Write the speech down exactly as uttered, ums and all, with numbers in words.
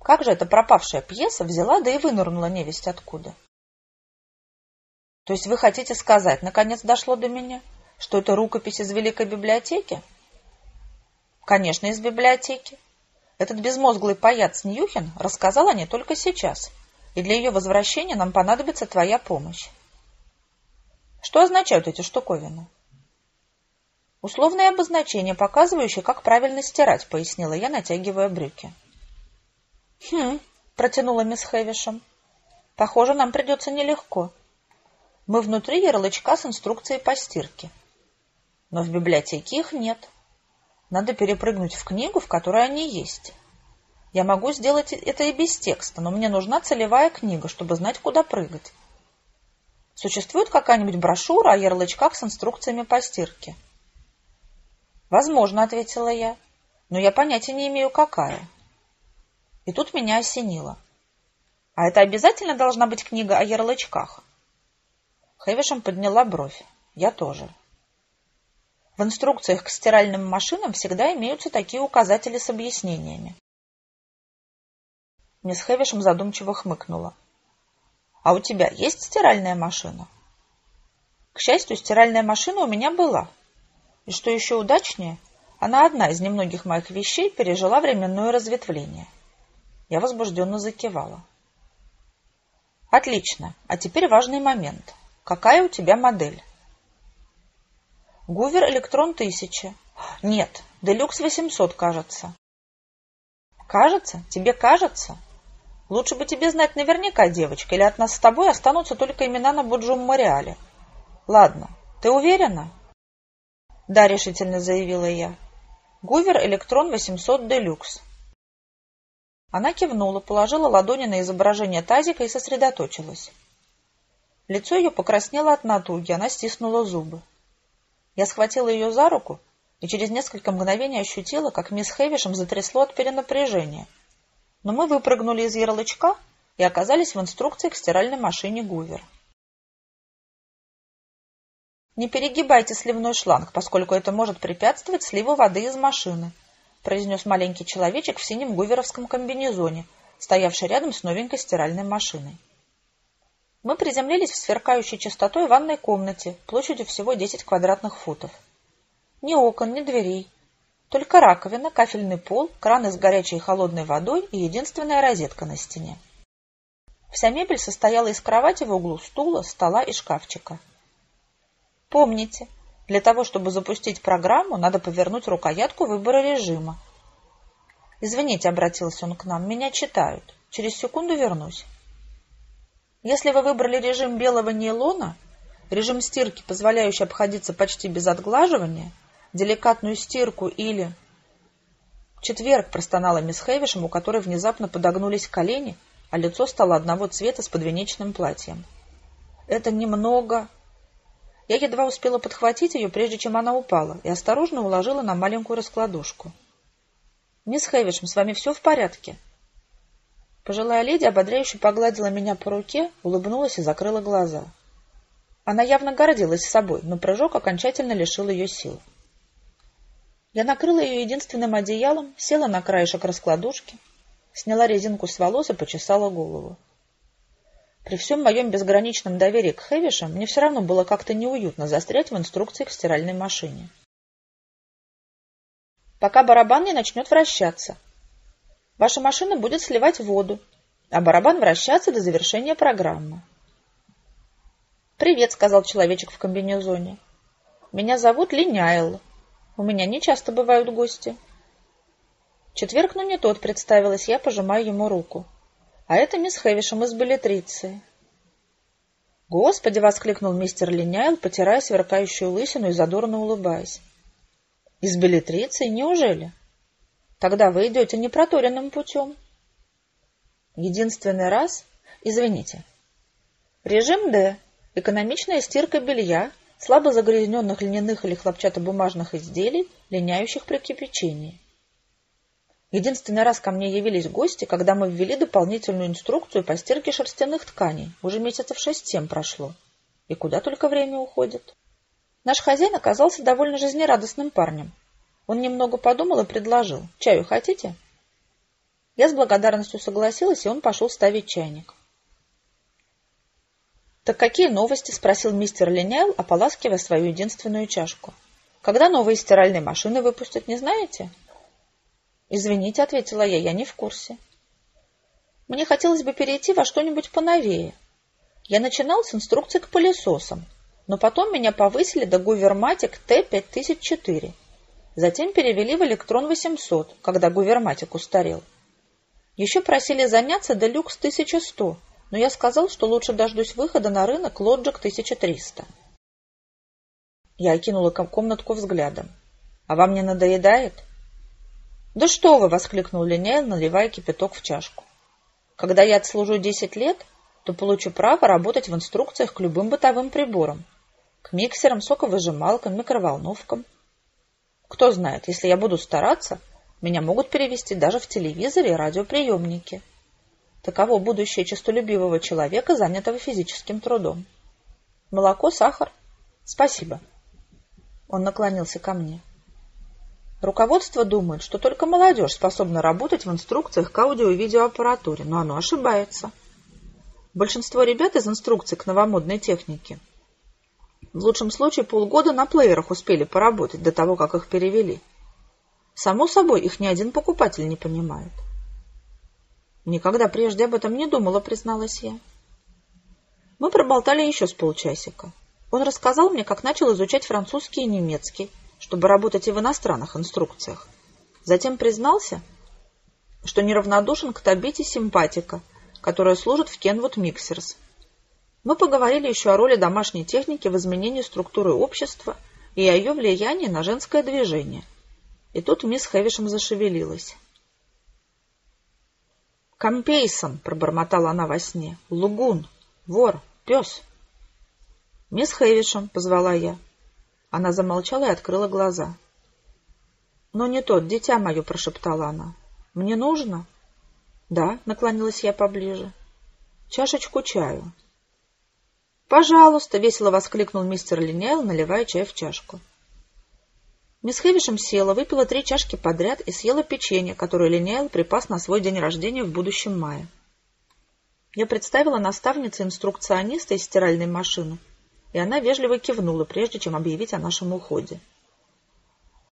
Как же эта пропавшая пьеса взяла, да и вынырнула невесть откуда? То есть вы хотите сказать, наконец дошло до меня, что это рукопись из Великой библиотеки? Конечно, из библиотеки. Этот безмозглый паяц Ньюхен рассказал о ней только сейчас, и для ее возвращения нам понадобится твоя помощь. Что означают эти штуковины? Условное обозначение, показывающее, как правильно стирать, пояснила я, натягивая брюки. Хм, протянула мисс Хэвишем. Похоже, нам придется нелегко. Мы внутри ярлычка с инструкцией по стирке. Но в библиотеке их нет. Надо перепрыгнуть в книгу, в которой они есть. Я могу сделать это и без текста, но мне нужна целевая книга, чтобы знать, куда прыгать. Существует какая-нибудь брошюра о ярлычках с инструкциями по стирке? Возможно, ответила я, но я понятия не имею, какая. И тут меня осенило. А это обязательно должна быть книга о ярлычках? Хэвишем подняла бровь. Я тоже. В инструкциях к стиральным машинам всегда имеются такие указатели с объяснениями. Мисс Хэвишем задумчиво хмыкнула. А у тебя есть стиральная машина? К счастью, стиральная машина у меня была. И что еще удачнее, она одна из немногих моих вещей пережила временное разветвление. Я возбужденно закивала. Отлично. А теперь важный момент. Какая у тебя модель? Гувер Электрон тысяча. Нет, Делюкс восемьсот, кажется. Кажется? Тебе кажется? Лучше бы тебе знать наверняка, девочка, или от нас с тобой останутся только имена на Буджум-Мореале. Ладно, ты уверена? Да, решительно заявила я. Гувер Электрон восемьсот Делюкс. Она кивнула, положила ладони на изображение тазика и сосредоточилась. Лицо ее покраснело от натуги, она стиснула зубы. Я схватила ее за руку и через несколько мгновений ощутила, как мисс Хэвишем затрясло от перенапряжения. Но мы выпрыгнули из ярлычка и оказались в инструкции к стиральной машине Гувер. «Не перегибайте сливной шланг, поскольку это может препятствовать сливу воды из машины», произнес маленький человечек в синем гуверовском комбинезоне, стоявший рядом с новенькой стиральной машиной. Мы приземлились в сверкающей чистотой ванной комнате, площадью всего десять квадратных футов. Ни окон, ни дверей. Только раковина, кафельный пол, краны с горячей и холодной водой и единственная розетка на стене. Вся мебель состояла из кровати в углу, стула, стола и шкафчика. Помните, для того, чтобы запустить программу, надо повернуть рукоятку выбора режима. «Извините», — обратился он к нам, — «меня читают. Через секунду вернусь». Если вы выбрали режим белого нейлона, режим стирки, позволяющий обходиться почти без отглаживания, деликатную стирку или... В четверг простонала мисс Хэвишем, у которой внезапно подогнулись колени, а лицо стало одного цвета с подвенечным платьем. Это немного... Я едва успела подхватить ее, прежде чем она упала, и осторожно уложила на маленькую раскладушку. «Мисс Хэвишем, с вами все в порядке?» Пожилая леди ободряюще погладила меня по руке, улыбнулась и закрыла глаза. Она явно гордилась собой, но прыжок окончательно лишил ее сил. Я накрыла ее единственным одеялом, села на краешек раскладушки, сняла резинку с волос и почесала голову. При всем моем безграничном доверии к Хэвишем мне все равно было как-то неуютно застрять в инструкции к стиральной машине. Пока барабан не начнет вращаться. Ваша машина будет сливать воду, а барабан вращаться до завершения программы. «Привет», — сказал человечек в комбинезоне. «Меня зовут Линяйл. У меня не часто бывают гости». «Четверг, но не тот», — представилась я, пожимая ему руку. «А это мисс Хэвишем из Беллетриции». «Господи!» — воскликнул мистер Линяйл, потирая сверкающую лысину и задорно улыбаясь. «Из Беллетриции? Неужели? Тогда вы идете непроторенным путем». Единственный раз... Извините. Режим Д. Экономичная стирка белья, слабо загрязненных льняных или хлопчатобумажных изделий, линяющих при кипячении. Единственный раз ко мне явились гости, когда мы ввели дополнительную инструкцию по стирке шерстяных тканей. Уже месяцев шесть-семь прошло. И куда только время уходит. Наш хозяин оказался довольно жизнерадостным парнем. Он немного подумал и предложил. «Чаю хотите?» Я с благодарностью согласилась, и он пошел ставить чайник. «Так какие новости?» – спросил мистер Линейл, ополаскивая свою единственную чашку. «Когда новые стиральные машины выпустят, не знаете?» «Извините», — ответила я, — «я не в курсе». «Мне хотелось бы перейти во что-нибудь поновее. Я начинал с инструкций к пылесосам, но потом меня повысили до Гуверматик Т пять тысяч четыре. Затем перевели в Электрон восемьсот, когда Гуверматик устарел. Еще просили заняться Делюкс тысяча сто, но я сказал, что лучше дождусь выхода на рынок Лоджик тысяча триста. Я окинула комнатку взглядом. «А вам не надоедает?» «Да что вы!» — воскликнул Линейл, наливая кипяток в чашку. «Когда я отслужу десять лет, то получу право работать в инструкциях к любым бытовым приборам. К миксерам, соковыжималкам, микроволновкам. Кто знает, если я буду стараться, меня могут перевести даже в телевизоре и радиоприемники. Таково будущее честолюбивого человека, занятого физическим трудом. Молоко, сахар? Спасибо». Он наклонился ко мне. «Руководство думает, что только молодежь способна работать в инструкциях к аудио- и видеоаппаратуре, но оно ошибается. Большинство ребят из инструкций к новомодной технике в лучшем случае полгода на плеерах успели поработать до того, как их перевели. Само собой, их ни один покупатель не понимает». «Никогда прежде об этом не думала», — призналась я. Мы проболтали еще с полчасика. Он рассказал мне, как начал изучать французский и немецкий, чтобы работать и в иностранных инструкциях. Затем признался, что неравнодушен к Табите Симпатика, которая служит в Kenwood Mixers. Мы поговорили еще о роли домашней техники в изменении структуры общества и о ее влиянии на женское движение. И тут мисс Хэвишем зашевелилась. «Компейсон», — пробормотала она во сне, — «лугун, вор, пес». «Мисс Хэвишем», — позвала я. Она замолчала и открыла глаза. «Но не тот, дитя мое», — прошептала она. «Мне нужно?» «Да», — наклонилась я поближе. «Чашечку чаю». «Пожалуйста», — весело воскликнул мистер Линейл, наливая чай в чашку. Мисс Хэвишем села, выпила три чашки подряд и съела печенье, которое Линейл припас на свой день рождения в будущем мае. Я представила наставнице инструкциониста из стиральной машины, и она вежливо кивнула, прежде чем объявить о нашем уходе.